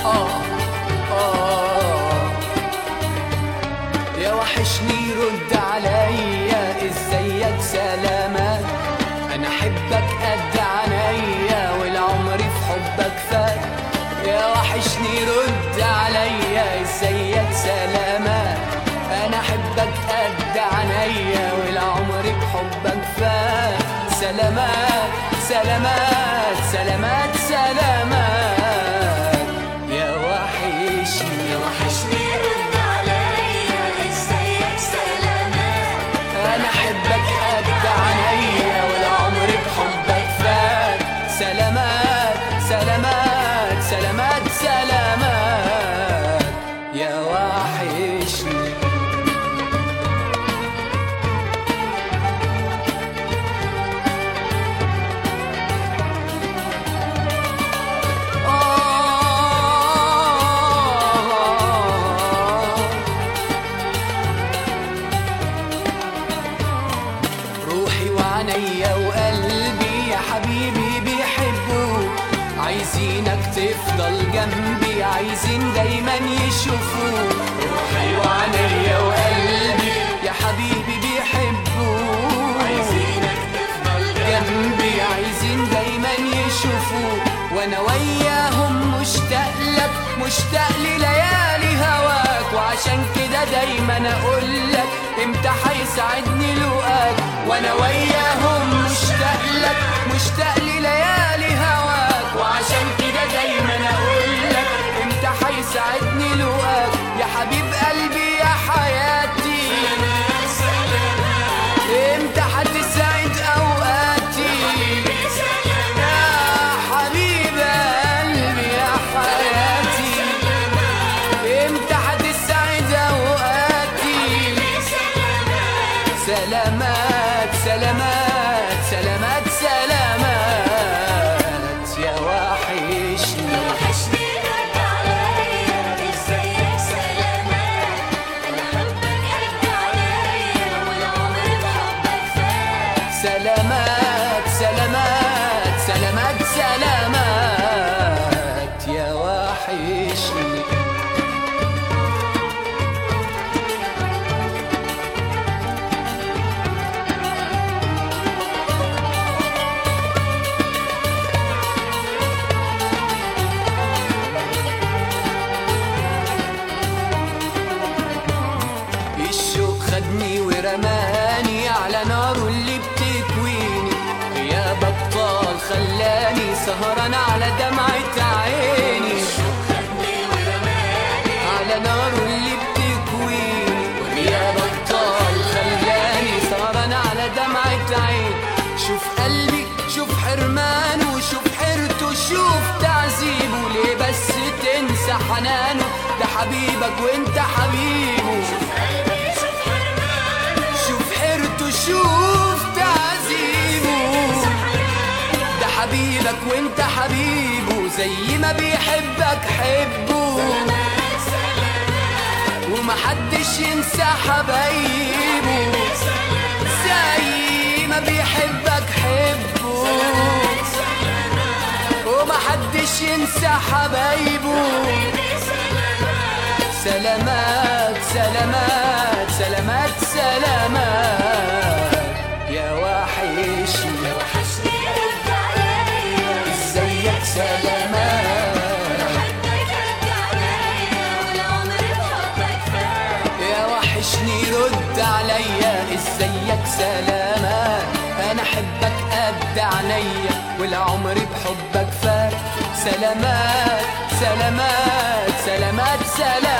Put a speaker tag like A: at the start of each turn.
A: يا وحشني رد عليا، ازيك سلامات، انا احبك قد عينيا والعمر في حبك فات. يا وحشني رد عليا، ازيك سلامات، انا احبك قد عينيا والعمر بحبك فات. سلامات سلامات سلامات سلامات يا وحشني.
B: يا وحشني رد عليا، ازيك سلامات،
A: انا احبك قد عينيا والعمر بحبك فات. سلامات سلامات سلامات سلامات يا وحشني. روحي وعينيا وقلبي يا حبيبي بيحبوك، عايزينك تفضل جنبي، عايزين دايما يشوفوك. روحي وعينيا وقلبي يا حبيبي بيحبوك،
B: عايزينك تفضل
A: جنبي، عايزين دايما يشوفوك. وانا وياهم مشتاق لك، مشتاق لليالي هواك، وعشان كده دايما اقول لك امتى هيسعدني لقاك. وانا وياهم مشتاق لك، مشتاق لليالي هواك، وعشان كده دايما اقول لك امتى هيسعدني لقاك. يا حبيب قلبي يا حياتي، امتى هتسعد اوقاتي. يا حبيب قلبي يا حياتي، امتى هتسعد اوقاتي. سلامات سلامات سلامات سلامات يا وحشني.
B: يا وحشني رد عليا، ازيك سلامات، انا احبك قد عينيا والعمر بحبك فات.
A: سلامات سلامات سلامات سلامات يا وحشني. الشوق خدني ورماني على ناره اللي بتكويني، يا بطال خلاني سهران على دمعة عيني.
B: خدني ورماني
A: على ناره اللي بتكويني، يا بطال خلاني سهران على دمعة عيني. شوف قلبي، شوف حرمانه، شوف حيرته، شوف تعذيبه، ليه بس تنسى حنانه؟ ده حبيبك وانت حبيبه. شوف حيرته، شوف تعذيبه، ده حبيبك وانت حبيبه، زي ما بيحبك حبه، ومحدش ينسى حبايبه. زي ما بيحبك حبه، ومحدش ينسى حبايبه. سلامات سلامات سلامات سلامات يا وحشني.
B: يا وحشني رد عليا،
A: ازيك سلامات،
B: انا احبك قد عينيا والعمر بحبك فات.
A: يا وحشني رد عليا، ازيك سلامات، انا احبك قد عينيا والعمر بحبك فات. سلامات سلامات سلامات سلامات